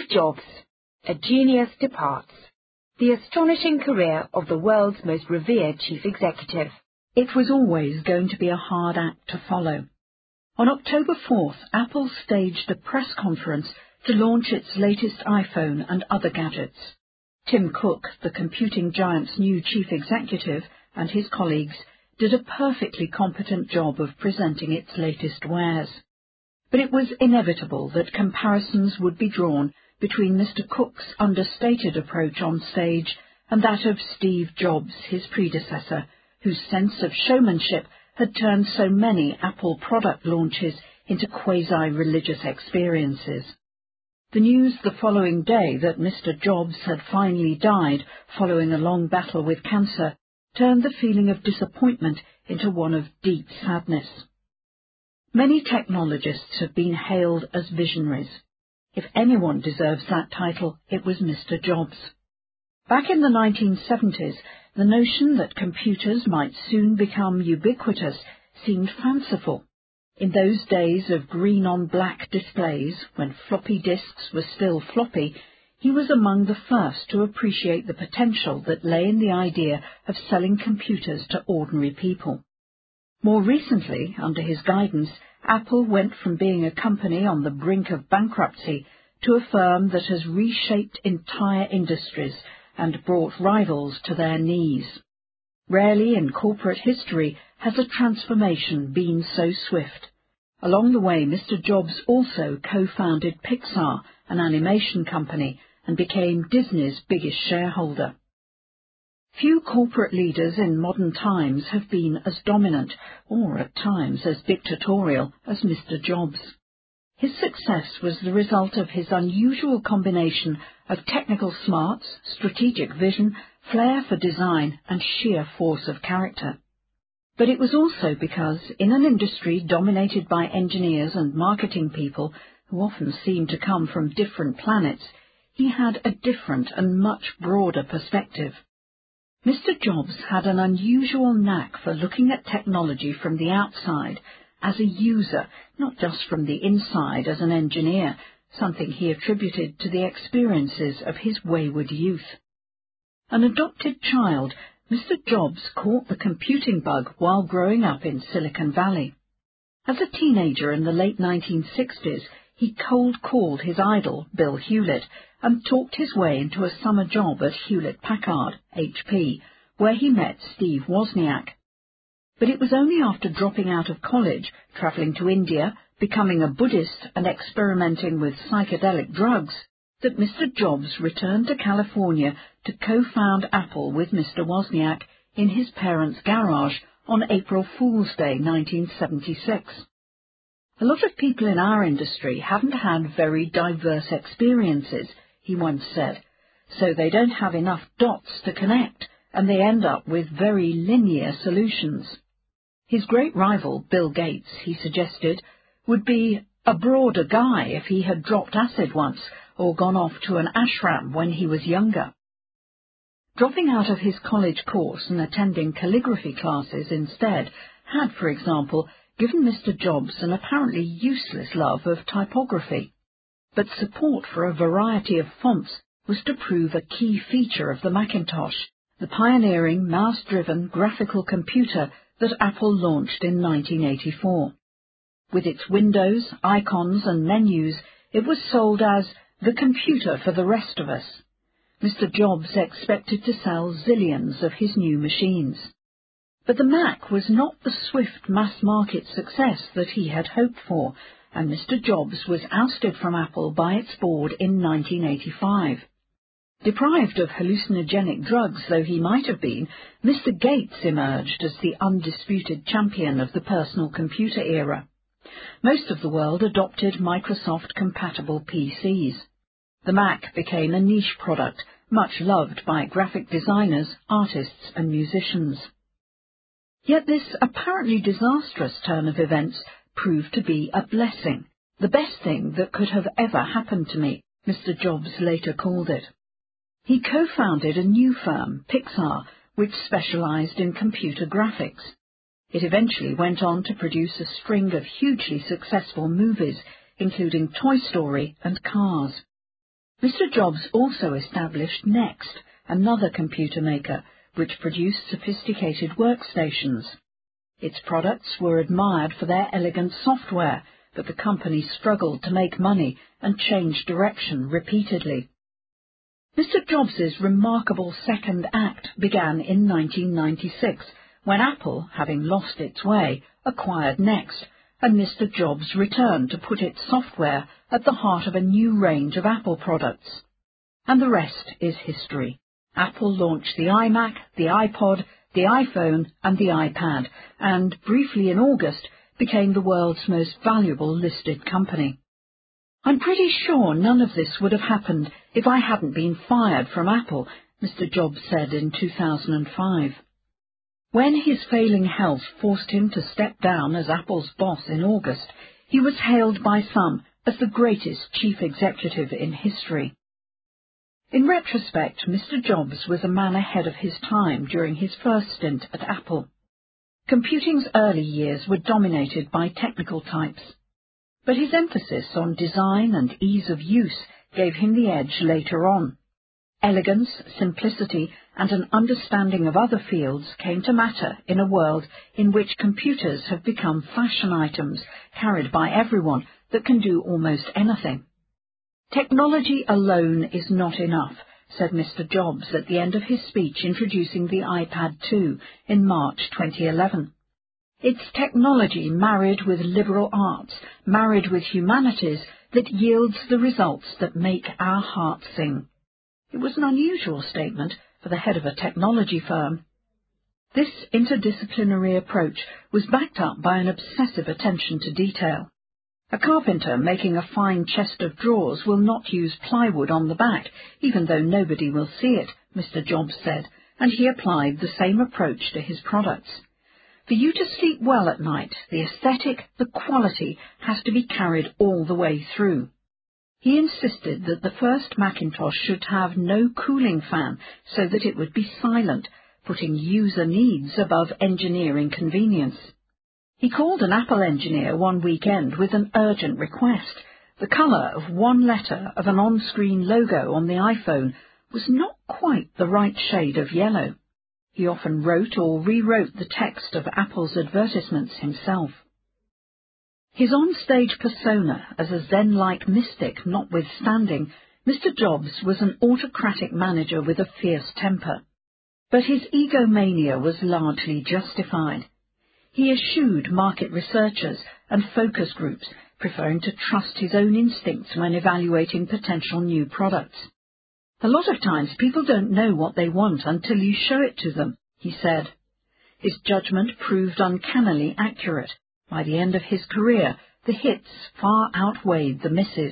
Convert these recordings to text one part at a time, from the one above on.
Jobs, a genius departs. The astonishing career of the world's most revered chief executive. It was always going to be a hard act to follow. On October 4th, Apple staged a press conference to launch its latest iPhone and other gadgets. Tim Cook, the computing giant's new chief executive, and his colleagues did a perfectly competent job of presenting its latest wares. But it was inevitable that comparisons would be drawn between Mr. Cook's understated approach on stage and that of Steve Jobs, his predecessor, whose sense of showmanship had turned so many Apple product launches into quasi-religious experiences. The news the following day that Mr. Jobs had finally died following a long battle with cancer turned the feeling of disappointment into one of deep sadness. Many technologists have been hailed as visionaries. If anyone deserves that title, it was Mr. Jobs. Back in the 1970s, the notion that computers might soon become ubiquitous seemed fanciful. In those days of green-on-black displays, when floppy disks were still floppy, he was among the first to appreciate the potential that lay in the idea of selling computers to ordinary people. More recently, under his guidance, Apple went from being a company on the brink of bankruptcy to a firm that has reshaped entire industries and brought rivals to their knees. Rarely in corporate history has a transformation been so swift. Along the way, Mr. Jobs also co-founded Pixar, an animation company, and became Disney's biggest shareholder. Few corporate leaders in modern times have been as dominant, or at times as dictatorial, as Mr. Jobs. His success was the result of his unusual combination of technical smarts, strategic vision, flair for design, and sheer force of character. But it was also because, in an industry dominated by engineers and marketing people, who often seemed to come from different planets, he had a different and much broader perspective. Mr. Jobs had an unusual knack for looking at technology from the outside, as a user, not just from the inside as an engineer, something he attributed to the experiences of his wayward youth. An adopted child, Mr. Jobs caught the computing bug while growing up in Silicon Valley. As a teenager in the late 1960s, he cold-called his idol, Bill Hewlett, and talked his way into a summer job at Hewlett-Packard, HP, where he met Steve Wozniak. But it was only after dropping out of college, travelling to India, becoming a Buddhist and experimenting with psychedelic drugs, that Mr. Jobs returned to California to co-found Apple with Mr. Wozniak in his parents' garage on April Fool's Day 1976. A lot of people in our industry haven't had very diverse experiences, he once said, so they don't have enough dots to connect, and they end up with very linear solutions. His great rival, Bill Gates, he suggested, would be a broader guy if he had dropped acid once or gone off to an ashram when he was younger. Dropping out of his college course and attending calligraphy classes instead had, for example, given Mr. Jobs an apparently useless love of typography. But support for a variety of fonts was to prove a key feature of the Macintosh, the pioneering mouse-driven graphical computer that Apple launched in 1984. With its windows, icons and menus, it was sold as the computer for the rest of us. Mr. Jobs expected to sell zillions of his new machines. But the Mac was not the swift mass-market success that he had hoped for, and Mr. Jobs was ousted from Apple by its board in 1985. Deprived of hallucinogenic drugs though he might have been, Mr. Gates emerged as the undisputed champion of the personal computer era. Most of the world adopted Microsoft-compatible PCs. The Mac became a niche product, much loved by graphic designers, artists and musicians. Yet this apparently disastrous turn of events proved to be a blessing, the best thing that could have ever happened to me, Mr. Jobs later called it. He co-founded a new firm, Pixar, which specialized in computer graphics. It eventually went on to produce a string of hugely successful movies, including Toy Story and Cars. Mr. Jobs also established Next, another computer maker, which produced sophisticated workstations. Its products were admired for their elegant software, but the company struggled to make money and changed direction repeatedly. Mr. Jobs's remarkable second act began in 1996, when Apple, having lost its way, acquired Next, and Mr. Jobs returned to put its software at the heart of a new range of Apple products. And the rest is history. Apple launched the iMac, the iPod, the iPhone and the iPad, and briefly in August became the world's most valuable listed company. I'm pretty sure none of this would have happened if I hadn't been fired from Apple, Mr. Jobs said in 2005. When his failing health forced him to step down as Apple's boss in August, he was hailed by some as the greatest chief executive in history. In retrospect, Mr. Jobs was a man ahead of his time during his first stint at Apple. Computing's early years were dominated by technical types, but his emphasis on design and ease of use gave him the edge later on. Elegance, simplicity, and an understanding of other fields came to matter in a world in which computers have become fashion items carried by everyone that can do almost anything. Technology alone is not enough, said Mr. Jobs at the end of his speech introducing the iPad 2 in March 2011. It's technology married with liberal arts, married with humanities, that yields the results that make our hearts sing. It was an unusual statement for the head of a technology firm. This interdisciplinary approach was backed up by an obsessive attention to detail. A carpenter making a fine chest of drawers will not use plywood on the back, even though nobody will see it, Mr. Jobs said, and he applied the same approach to his products. For you to sleep well at night, the aesthetic, the quality, has to be carried all the way through. He insisted that the first Macintosh should have no cooling fan so that it would be silent, putting user needs above engineering convenience. He called an Apple engineer one weekend with an urgent request. The colour of one letter of an on-screen logo on the iPhone was not quite the right shade of yellow. He often wrote or rewrote the text of Apple's advertisements himself. His on-stage persona as a Zen-like mystic notwithstanding, Mr. Jobs was an autocratic manager with a fierce temper. But his egomania was largely justified. He eschewed market researchers and focus groups, preferring to trust his own instincts when evaluating potential new products. A lot of times people don't know what they want until you show it to them, he said. His judgment proved uncannily accurate. By the end of his career, the hits far outweighed the misses.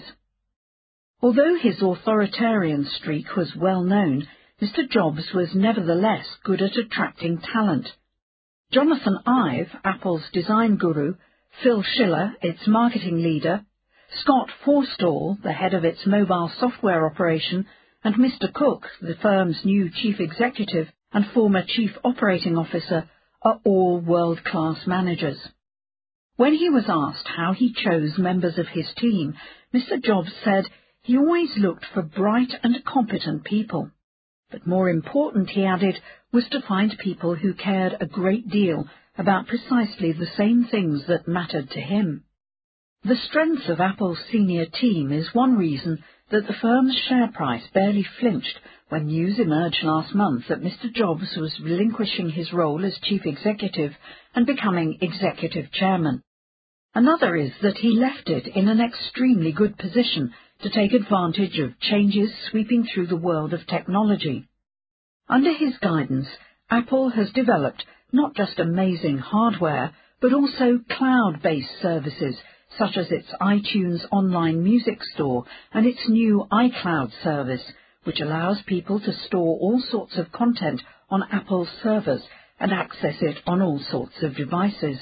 Although his authoritarian streak was well known, Mr. Jobs was nevertheless good at attracting talent. Jonathan Ive, Apple's design guru, Phil Schiller, its marketing leader, Scott Forstall, the head of its mobile software operation, and Mr. Cook, the firm's new chief executive and former chief operating officer, are all world-class managers. When he was asked how he chose members of his team, Mr. Jobs said he always looked for bright and competent people. But more important, he added, was to find people who cared a great deal about precisely the same things that mattered to him. The strength of Apple's senior team is one reason that the firm's share price barely flinched when news emerged last month that Mr. Jobs was relinquishing his role as chief executive and becoming executive chairman. Another is that he left it in an extremely good position to take advantage of changes sweeping through the world of technology. Under his guidance, Apple has developed not just amazing hardware, but also cloud-based services such as its iTunes online music store and its new iCloud service, which allows people to store all sorts of content on Apple's servers and access it on all sorts of devices.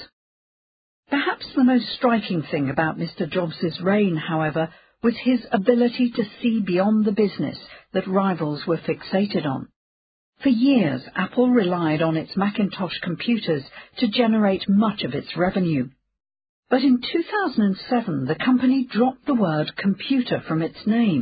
Perhaps the most striking thing about Mr. Jobs's reign, however, was his ability to see beyond the business that rivals were fixated on. For years, Apple relied on its Macintosh computers to generate much of its revenue. But in 2007, the company dropped the word computer from its name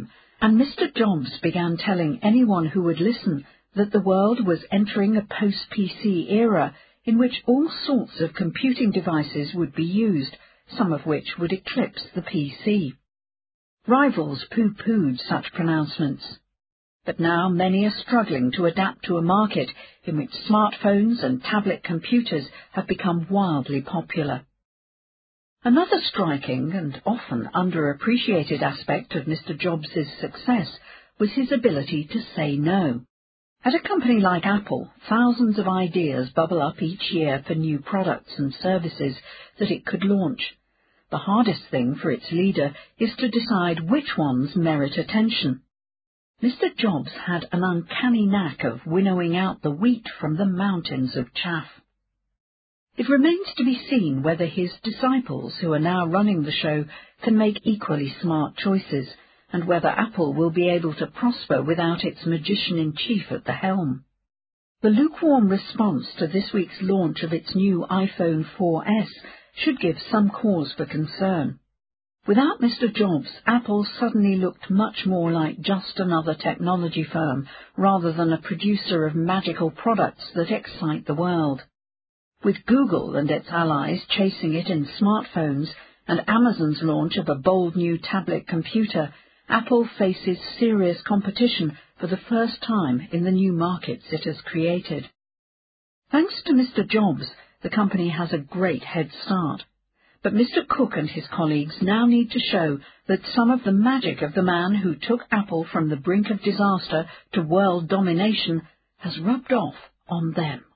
And Mr. Jobs began telling anyone who would listen that the world was entering a post-PC era in which all sorts of computing devices would be used, some of which would eclipse the PC. Rivals pooh-poohed such pronouncements. But now many are struggling to adapt to a market in which smartphones and tablet computers have become wildly popular. Another striking and often underappreciated aspect of Mr. Jobs' success was his ability to say no. At a company like Apple, thousands of ideas bubble up each year for new products and services that it could launch. The hardest thing for its leader is to decide which ones merit attention. Mr. Jobs had an uncanny knack of winnowing out the wheat from the mountains of chaff. It remains to be seen whether his disciples, who are now running the show, can make equally smart choices, and whether Apple will be able to prosper without its magician-in-chief at the helm. The lukewarm response to this week's launch of its new iPhone 4S should give some cause for concern. Without Mr. Jobs, Apple suddenly looked much more like just another technology firm, rather than a producer of magical products that excite the world. With Google and its allies chasing it in smartphones and Amazon's launch of a bold new tablet computer, Apple faces serious competition for the first time in the new markets it has created. Thanks to Mr. Jobs, the company has a great head start. But Mr. Cook and his colleagues now need to show that some of the magic of the man who took Apple from the brink of disaster to world domination has rubbed off on them.